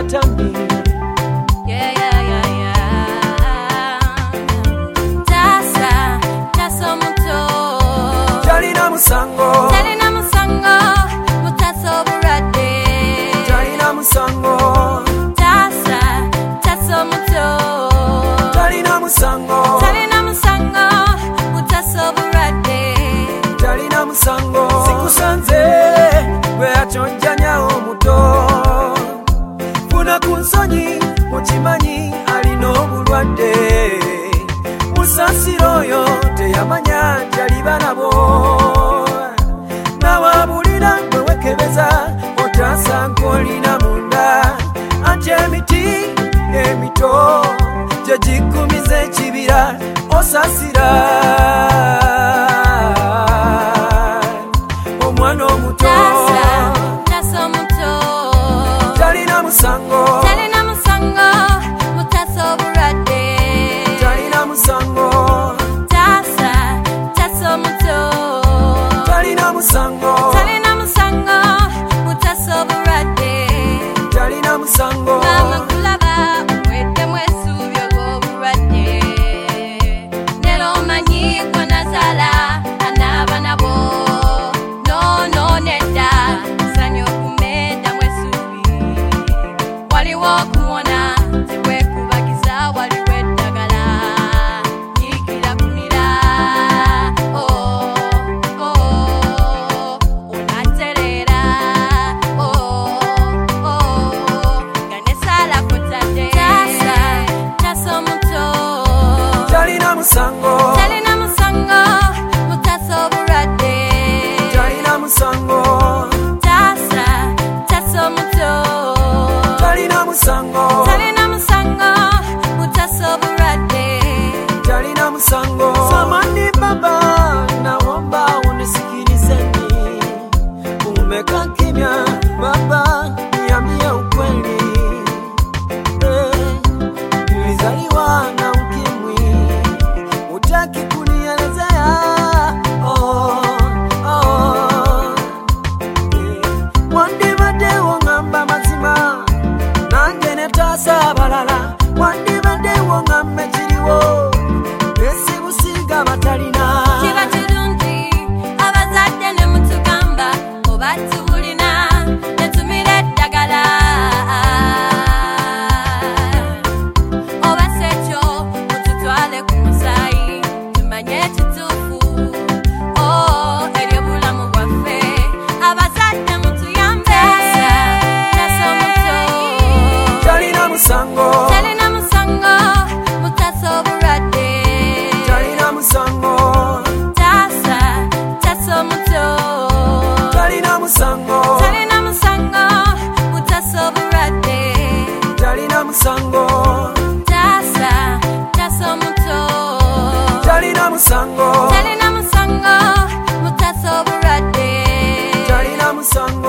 katambi. Taso muto Talina musango mutaso burade. Talina musango Taso muto Talina musango mutaso burade. Talina musango Sikusanze gwe atonjanya omuto. Funa kunsonyi mukimanyi alina obulwadde. Musasiro oyo teyamanya jaliba nabo. Nawabulira gwe wekebeza otasanga olina munda. Anti emiti emito gye gikumiza ekibira osasira omwana omuto. Taso muto Talina musango mutaso burade. Talina musango Taso muto Talina musango mutaso burade. Talina musango Mama kulaba mwete mwesu byogo burade. Nero manyi kwa nazala anaba nabo. No neda sanyo kumenda mwesubi. Waliwo kuona tewe kubakiza waliwe dagala. Nyikira kunira unaterera ganesala kutade. Taso muto Talina musango mutaso burade. Talina musango Taso muto Talina musango mutaso burade. Talina musango Samani baba naomba unisikilizeni. Umekaa kimya baba, niambie ukweli. Nilizaliwa na ukimwi, hutaki kunielezea. Wandibadde wongamba mazima nange netasa balala. Wandibadde wongamba ekiriwo esibusiga batalina. Kiba kirungi abazadde ne mutugamba oba tubulina ne tumira eddagala. Oba sekyo mututwale ku musaayi tumanye ekituufu ery'obulamu bwaffe. Abazadde mutuyambe. Taso muto Talina musango mutaso burade. Talina musango Taso muto Talina musango mutaso burade. Talina musango Taso muto Talina musango mutaso burade. Talina musango